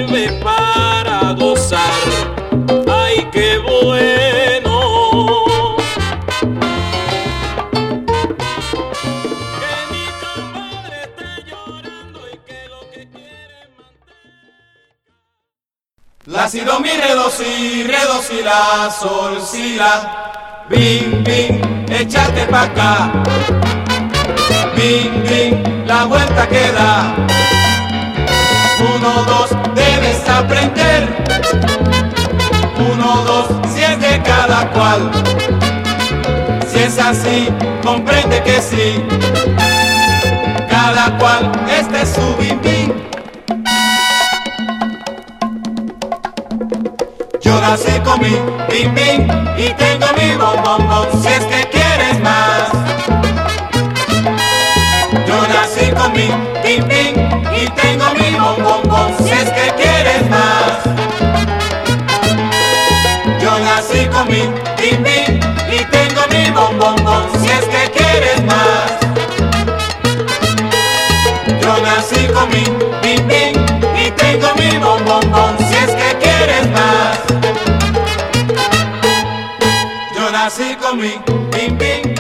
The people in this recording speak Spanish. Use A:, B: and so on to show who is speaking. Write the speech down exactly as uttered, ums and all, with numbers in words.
A: sirve para gozar. ¡Ay, qué bueno! Que mi compadre esté llorando y que lo que quiere es mantener.
B: La, si, do, mi, re, do, si, re, do, si, la, sol, si, la. Bing, bing, échate pa' acá. Bing, bing, la vuelta que da. Uno, dos, debes aprender. Uno, dos, si es de cada cual. Si es así, comprende que sí. Cada cual, este es su bing, bing. Yo nací con mi bing, bing y tengo mi bom, bom, bom, si es que quieres más. Yo nací con mi bing, bing y tengo mi bom, bom, bom, si es que quieres más. Yo nací con mi bing, bing y tengo mi bom, bom, bom, si es que quieres más. Yo nací con mi bing, bing y tengo mi bom, bom, bom, si es que quieres más. Yo nací con mi bing, bing